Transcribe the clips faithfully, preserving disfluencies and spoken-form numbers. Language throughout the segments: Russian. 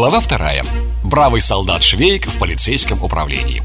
Глава вторая. Бравый солдат Швейк в полицейском управлении.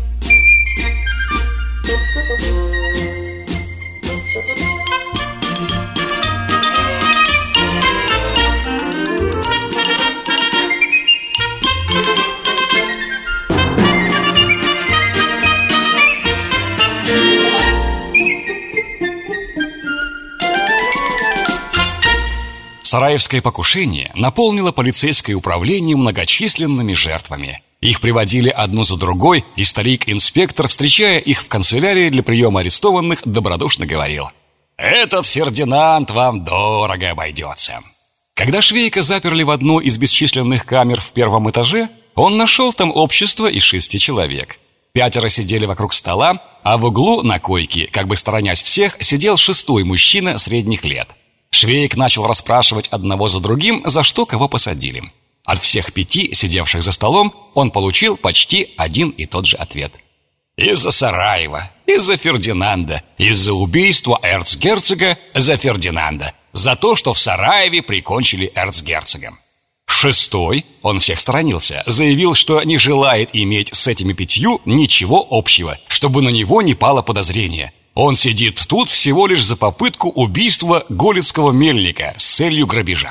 Сараевское покушение наполнило полицейское управление многочисленными жертвами. Их приводили одну за другой, и старик-инспектор, встречая их в канцелярии для приема арестованных, добродушно говорил: «Этот Фердинанд вам дорого обойдется». Когда Швейка заперли в одну из бесчисленных камер в первом этаже, он нашел там общество из шести человек. Пятеро сидели вокруг стола, а в углу на койке, как бы сторонясь всех, сидел шестой мужчина средних лет. Швейк начал расспрашивать одного за другим, за что кого посадили. От всех пяти, сидевших за столом, он получил почти один и тот же ответ. «Из-за Сараева, из-за Фердинанда, из-за убийства эрцгерцога за Фердинанда, за то, что в Сараеве прикончили эрцгерцога». Шестой, он всех сторонился, заявил, что не желает иметь с этими пятью ничего общего, чтобы на него не пало подозрение. Он сидит тут всего лишь за попытку убийства голицкого мельника с целью грабежа.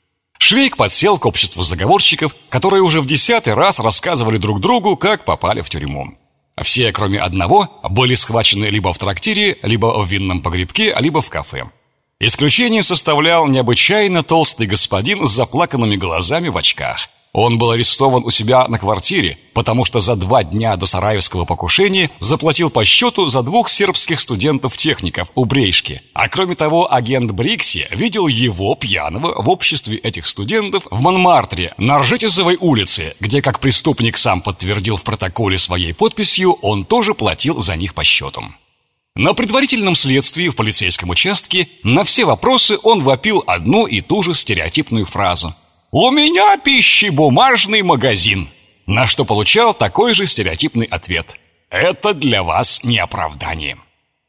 Швейк подсел к обществу заговорщиков, которые уже в десятый раз рассказывали друг другу, как попали в тюрьму. Все, кроме одного, были схвачены либо в трактире, либо в винном погребке, либо в кафе. Исключение составлял необычайно толстый господин с заплаканными глазами в очках. Он был арестован у себя на квартире, потому что за два дня до сараевского покушения заплатил по счету за двух сербских студентов-техников у Брейшки. А кроме того, агент Брикси видел его, пьяного, в обществе этих студентов в Монмартре, на Ржетисовой улице, где, как преступник сам подтвердил в протоколе своей подписью, он тоже платил за них по счету. На предварительном следствии в полицейском участке на все вопросы он вопил одну и ту же стереотипную фразу: «У меня пищебумажный магазин», на что получал такой же стереотипный ответ: «Это для вас не оправдание».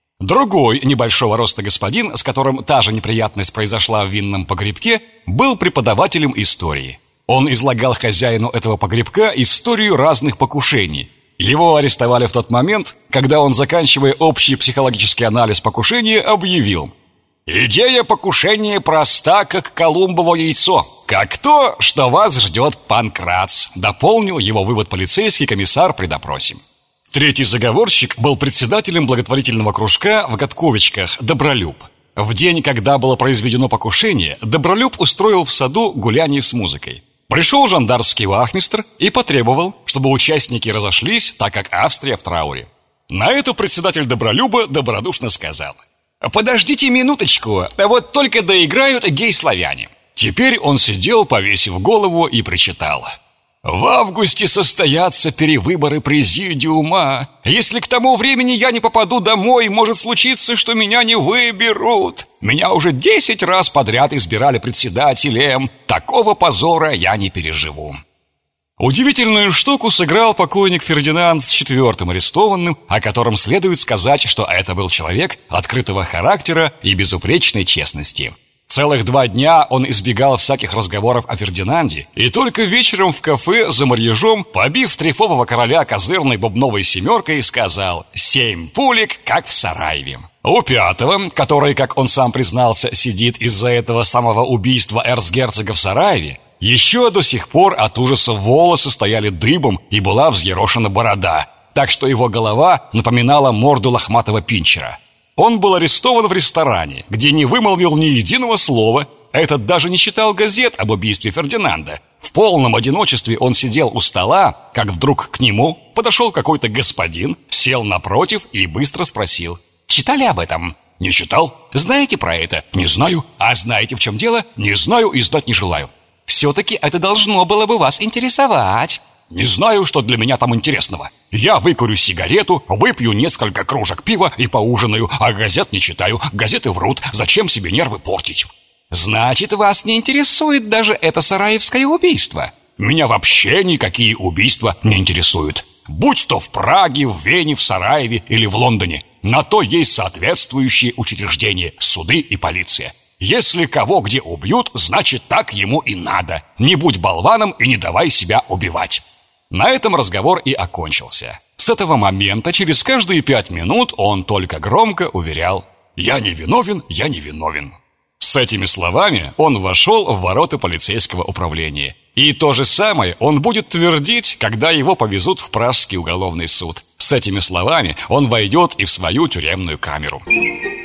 Другой небольшого роста господин, с которым та же неприятность произошла в винном погребке, был преподавателем истории. Он излагал хозяину этого погребка историю разных покушений. Его арестовали в тот момент, когда он, заканчивая общий психологический анализ покушения, объявил: «Идея покушения проста, как Колумбово яйцо. Как то, что вас ждет Панкрац», — дополнил его вывод полицейский комиссар при допросе. Третий заговорщик был председателем благотворительного кружка в Готковичках Добролюб. В день, когда было произведено покушение, Добролюб устроил в саду гуляние с музыкой. Пришел жандармский вахмистр и потребовал, чтобы участники разошлись, так как Австрия в трауре. На это председатель Добролюба добродушно сказал: «Подождите минуточку, вот только доиграют гей-славяне». Теперь он сидел, повесив голову, и причитал: «В августе состоятся перевыборы президиума. Если к тому времени я не попаду домой, может случиться, что меня не выберут. Меня уже десять раз подряд избирали председателем. Такого позора я не переживу». Удивительную штуку сыграл покойник Фердинанд с четвертым арестованным, о котором следует сказать, что это был человек открытого характера и безупречной честности. Целых два дня он избегал всяких разговоров о Фердинанде, и только вечером в кафе за марьяжом, побив трефового короля козырной бубновой семеркой, сказал: «Семь пулек, как в Сараеве». У пятого, который, как он сам признался, сидит из-за этого самого убийства эрцгерцога в Сараеве, еще до сих пор от ужаса волосы стояли дыбом и была взъерошена борода, так что его голова напоминала морду лохматого пинчера. Он был арестован в ресторане, где не вымолвил ни единого слова. Этот даже не читал газет об убийстве Фердинанда. В полном одиночестве он сидел у стола, как вдруг к нему подошел какой-то господин, сел напротив и быстро спросил: «Читали об этом?» «Не читал». «Знаете про это?» «Не знаю». «А знаете, в чем дело?» «Не знаю и знать не желаю». «Все-таки это должно было бы вас интересовать». «Не знаю, что для меня там интересного. Я выкурю сигарету, выпью несколько кружек пива и поужинаю, а газет не читаю. Газеты врут. Зачем себе нервы портить?» «Значит, вас не интересует даже это сараевское убийство?» «Меня вообще никакие убийства не интересуют. Будь то в Праге, в Вене, в Сараеве или в Лондоне. На то есть соответствующие учреждения, суды и полиция. Если кого где убьют, значит так ему и надо. Не будь болваном и не давай себя убивать. На этом разговор и окончился. С этого момента через каждые пять минут он только громко уверял: «Я не виновен, я не виновен». С этими словами он вошел в ворота полицейского управления. И то же самое он будет твердить, когда его повезут в Пражский уголовный суд. С этими словами он войдет и в свою тюремную камеру.